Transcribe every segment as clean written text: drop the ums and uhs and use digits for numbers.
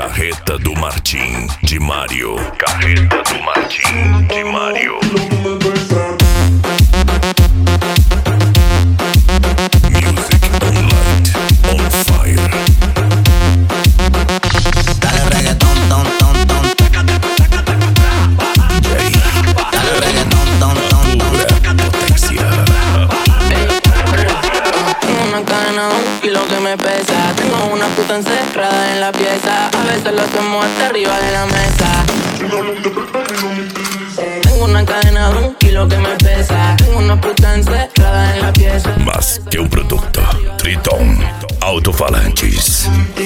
Carreta do Martim, de Mário. Carreta do Martim, de Mário. Music on light, on fire. Dale reggaetón, ton, ton, ton. Dale reggaetón, ton, ton, ton. Potencia. Tengo una cadena de 1 kilo que me pesa. Tengo una puta encerrada en la pieza. A veces lo hacemos hasta arriba de la mesa. Tengo una cadena de 1 kilo que me pesa. Tengo una puta encerrada en la pieza. Mas que produto. Triton. Alto-falantes.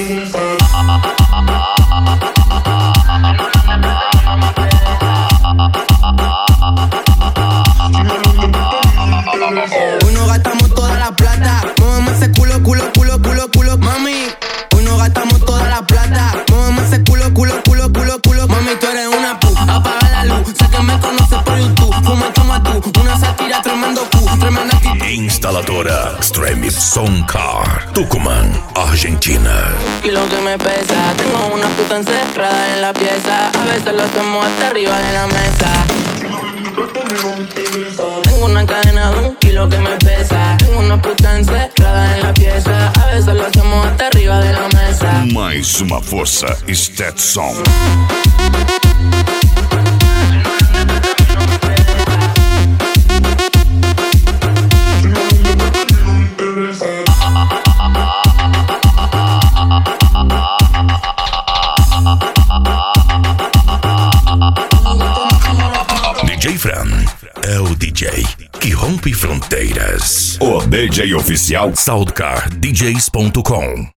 Hoy no gastamos toda la plata. Muéveme ese culo, culo, culo, culo, culo, mami. Hoy no gastamos toda la plata. Muéveme ese culo, culo, culo, culo, culo, mami. Tú eres una pu. Apaga la luz. Sé que me conoces por YouTube. Fuma como tú. Una sátira, tremendo cu. Tremenda actitud. Instaladora Extreme Soundcar. Tucumán, Argentina. 1 kilo que me pesa. Tengo una puta encerrada en la pieza. A veces lo hacemos hasta arriba de la mesa. Tengo una cadena de 1 kilo que me pesa. Tengo una puta encerrada en la pieza. A veces lo hacemos hasta arriba de la mesa. Mais uma força Stetson. DJ Fran é o DJ que rompe fronteiras. O DJ oficial SoundcarDJs.com.